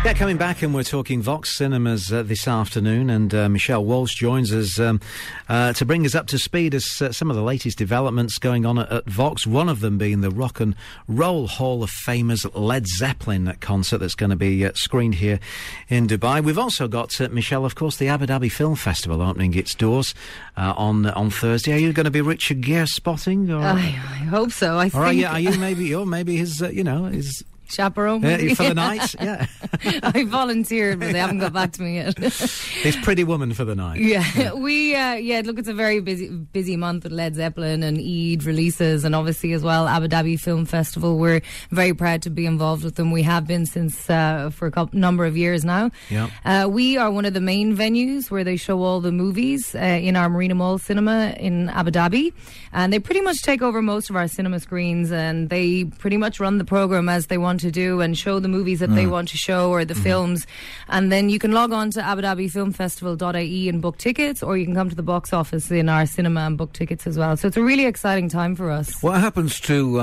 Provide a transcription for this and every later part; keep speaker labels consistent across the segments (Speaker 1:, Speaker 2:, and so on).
Speaker 1: Yeah, coming back, and we're talking Vox Cinemas this afternoon, and Michelle Walsh joins us to bring us up to speed as some of the latest developments going on at Vox, one of them being the Rock and Roll Hall of Famers Led Zeppelin concert that's going to be screened here in Dubai. We've also got, Michelle, of course, the Abu Dhabi Film Festival opening its doors on Thursday. Are you going to be Richard Gere spotting? Or?
Speaker 2: I hope so. I think.
Speaker 1: Are you maybe his, his...
Speaker 2: chaperone
Speaker 1: for the night. Yeah.
Speaker 2: I volunteered, but they haven't got back to me yet.
Speaker 1: It's Pretty Woman for the night.
Speaker 2: Look, it's a very busy month with Led Zeppelin and Eid releases, and obviously as well Abu Dhabi Film Festival. We're very proud to be involved with them. We have been since for a number of years now.
Speaker 1: Yeah.
Speaker 2: We are one of the main venues where they show all the movies in our Marina Mall cinema in Abu Dhabi, and they pretty much take over most of our cinema screens, and they pretty much run the program as they want to do and show the movies that they want to show, or the films. And then you can log on to abudhabifilmfestival.ie and book tickets, or you can come to the box office in our cinema and book tickets as well. So it's a really exciting time for us.
Speaker 3: What happens to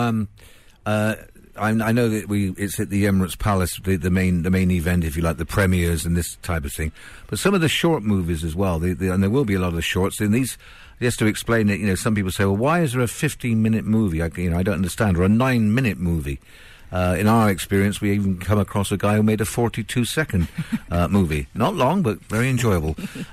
Speaker 3: I know that it's at the Emirates Palace, the main event, if you like, the premieres and this type of thing, but some of the short movies as well, and there will be a lot of shorts in these. Just to explain it, some people say, well, why is there a 15-minute movie? I don't understand. Or a 9-minute movie. In our experience, we even come across a guy who made a 42-second movie. Not long, but very enjoyable.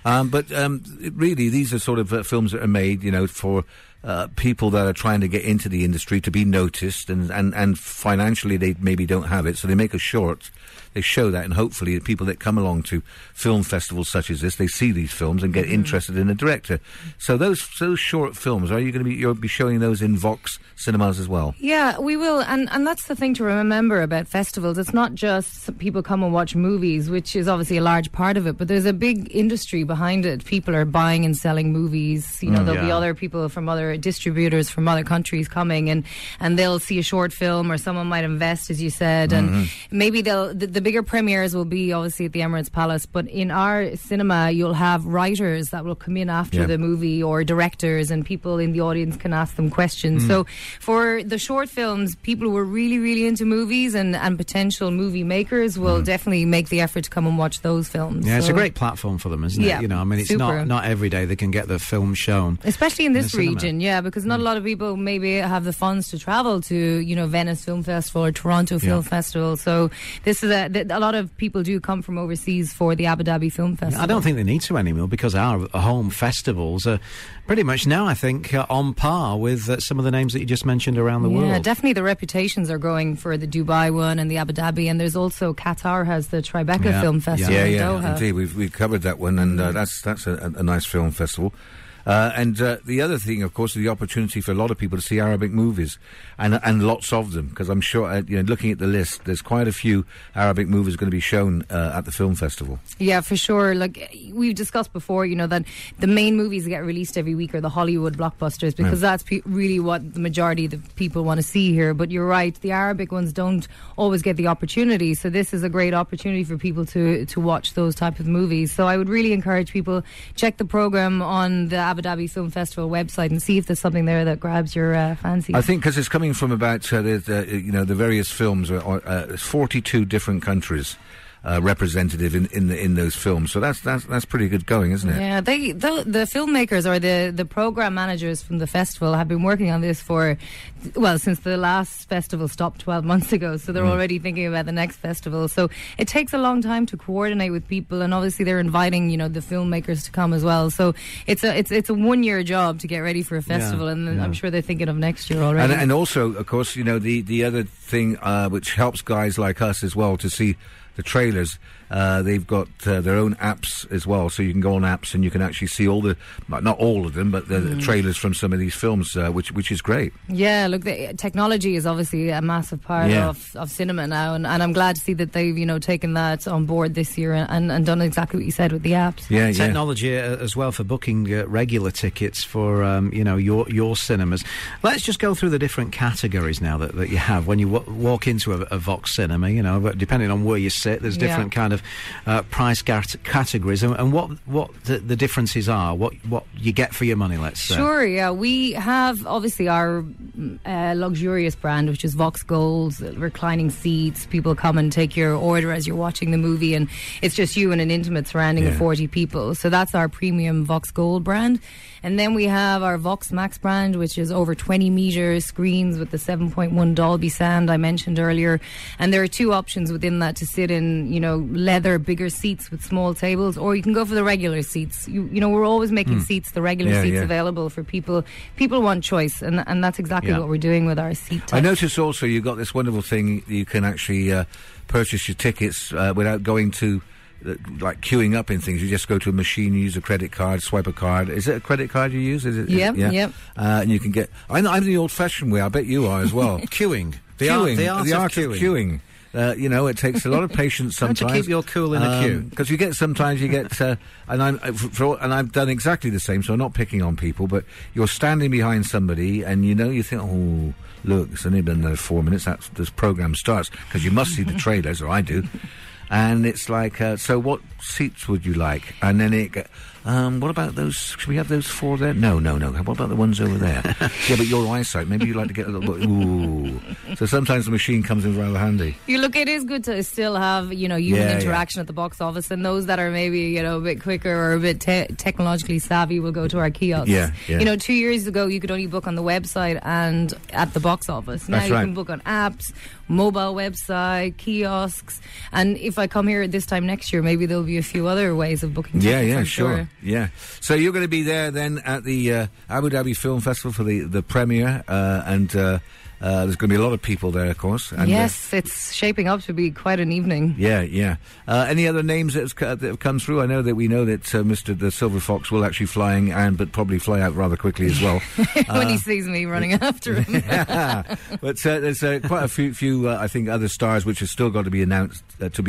Speaker 3: Really, these are sort of films that are made, for people that are trying to get into the industry, to be noticed, and financially they maybe don't have it, so they make a short. They show that, and hopefully the people that come along to film festivals such as this, they see these films and get interested in a director. So those short films, you'll be showing those in Vox cinemas as well?
Speaker 2: Yeah, we will, and that's the thing to remember about festivals. It's not just people come and watch movies, which is obviously a large part of it, but there's a big industry behind it. People are buying and selling movies. There'll be other people from other distributors from other countries coming, and they'll see a short film, or someone might invest, as you said, and maybe the bigger premieres will be obviously at the Emirates Palace, but in our cinema you'll have writers that will come in after the movie, or directors, and people in the audience can ask them questions. So for the short films, people who are really, really into movies and potential movie makers will definitely make the effort to come and watch those films.
Speaker 1: Yeah, it's a great platform for them, isn't it? It's not every day they can get the film shown.
Speaker 2: Especially in this region, because not a lot of people maybe have the funds to travel to, Venice Film Festival or Toronto Film Festival. So this is a lot of people do come from overseas for the Abu Dhabi Film Festival.
Speaker 1: I don't think they need to anymore, because our home festivals are pretty much now, I think, on par with some of the names that you just mentioned around the world.
Speaker 2: Yeah, definitely the reputations are growing for the Dubai one and the Abu Dhabi, and there's also Qatar has the Tribeca Film Festival in Doha.
Speaker 3: Indeed, we've covered that one, and that's a nice film festival. And the other thing, of course, is the opportunity for a lot of people to see Arabic movies, and lots of them, because I'm sure, looking at the list, there's quite a few Arabic movies going to be shown at the film festival.
Speaker 2: Yeah, for sure. Like we've discussed before, that the main movies that get released every week are the Hollywood blockbusters, because that's really what the majority of the people want to see here. But you're right, the Arabic ones don't always get the opportunity, so this is a great opportunity for people to watch those type of movies. So I would really encourage people, check the programme on the Abu Dhabi Film Festival website and see if there's something there that grabs your fancy.
Speaker 3: I think because it's coming from about the various films, 42 different countries representative in those films, so that's pretty good going, isn't it?
Speaker 2: Yeah, the filmmakers or the program managers from the festival have been working on this since the last festival stopped 12 months ago, so they're already thinking about the next festival. So it takes a long time to coordinate with people, and obviously they're inviting the filmmakers to come as well. So it's a 1-year job to get ready for a festival, and I'm sure they're thinking of next year already.
Speaker 3: And also, of course, the other thing which helps guys like us as well to see the trailers, they've got their own apps as well, so you can go on apps and you can actually see not all of them, but the trailers from some of these films, which is great.
Speaker 2: Yeah, look, the technology is obviously a massive part of cinema now, and I'm glad to see that they've taken that on board this year and done exactly what you said with the apps.
Speaker 1: Yeah, technology as well for booking regular tickets for your cinemas. Let's just go through the different categories now that you have when you walk into a Vox cinema, you know, but depending on where you sit, there's different kind of price categories, and what the differences are, what you get for your money, let's say.
Speaker 2: Sure, yeah. We have obviously our luxurious brand, which is Vox Gold, reclining seats. People come and take your order as you're watching the movie, and it's just you and an intimate surrounding of 40 people. So that's our premium Vox Gold brand. And then we have our Vox Max brand, which is over 20 metre screens with the 7.1 Dolby sound I mentioned earlier. And there are two options within that to sit in, you know, leather, bigger seats with small tables, or you can go for the regular seats. You know, we're always making seats, the regular seats available for people. People want choice, and that's exactly what we're doing with our seat types.
Speaker 3: I noticed also you've got this wonderful thing, you can actually purchase your tickets without going to like queuing up in things. You just go to a machine, you use a credit card, swipe a card. Is it a credit card you use? Is it?
Speaker 2: Yep.
Speaker 3: And you can get. I'm the old-fashioned way. I bet you are as well.
Speaker 1: Queuing.
Speaker 3: The art of queuing. You know, it takes a lot of patience sometimes.
Speaker 1: To keep your cool in a queue,
Speaker 3: because sometimes you get, and I've done exactly the same. So I'm not picking on people, but you're standing behind somebody, and you think, oh, look, it's only been another 4 minutes. This program starts, because you must see the trailers, or I do. And it's like, so what seats would you like? And then what about those? Should we have those 4 there? No. What about the ones over there? Yeah, but your eyesight, maybe you'd like to get a little bit, ooh. So sometimes the machine comes in rather handy.
Speaker 2: Look, it is good to still have, you know, human interaction at the box office, and those that are maybe, you know, a bit quicker or a bit technologically savvy will go to our kiosks.
Speaker 3: Yeah.
Speaker 2: You know, 2 years ago, you could only book on the website and at the box office. Now you can book on apps, mobile website, kiosks, and if I come here this time next year, maybe there'll be a few other ways of booking tickets.
Speaker 3: Yeah, sure. Yeah. So you're going to be there then at the Abu Dhabi Film Festival for the premiere, and there's going to be a lot of people there, of course. And,
Speaker 2: yes, it's shaping up to be quite an evening.
Speaker 3: Yeah. Any other names that have come through? I know that Mr. the Silver Fox will actually flying, but probably fly out rather quickly as well.
Speaker 2: When he sees me running after him.
Speaker 3: Yeah. But there's quite a few I think, other stars which have still got to be announced.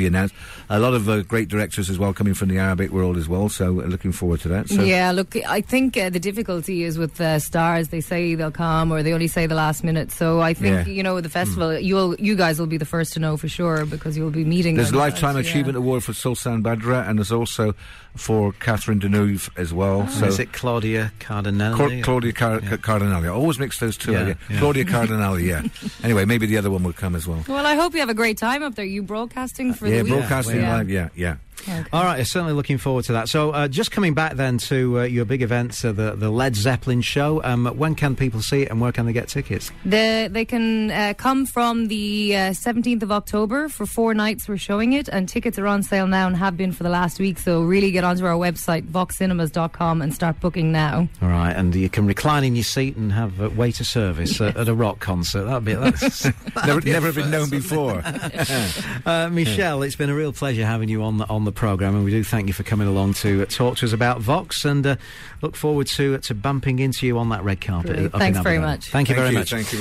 Speaker 3: A lot of great directors as well coming from the Arabic world as well. So looking forward to that. So.
Speaker 2: Yeah, look, I think the difficulty is with stars. They say they'll come, or they only say the last minute. So I think, you know, the festival, you guys will be the first to know for sure, because you'll be meeting
Speaker 3: There's
Speaker 2: them.
Speaker 3: a Lifetime Achievement Award for Sultan Badra, and there's also for Catherine Deneuve as well.
Speaker 1: So is it Claudia Cardinale?
Speaker 3: Claudia Cardinale. I always mix those two. Yeah. Claudia Cardinale, yeah. Anyway, maybe the other one will come as well.
Speaker 2: Well, I hope you have a great time up there. You broadcasting for the week?
Speaker 3: Broadcasting live, yeah.
Speaker 1: Okay. All right, certainly looking forward to that. So just coming back then to your big event, the Led Zeppelin show, when can people see it and where can they get tickets?
Speaker 2: They can come from the 17th of October. For 4 nights we're showing it, and tickets are on sale now and have been for the last week, so really get onto our website, voxcinemas.com, and start booking now.
Speaker 1: All right, and you can recline in your seat and have waiter service at a rock concert. That's
Speaker 3: never been known before.
Speaker 1: Michelle, it's been a real pleasure having you on the programme, and we do thank you for coming along to talk to us about Vox, and look forward to bumping into you on that red carpet.
Speaker 2: Thanks very much.
Speaker 1: Thank you very much.
Speaker 3: Thank you.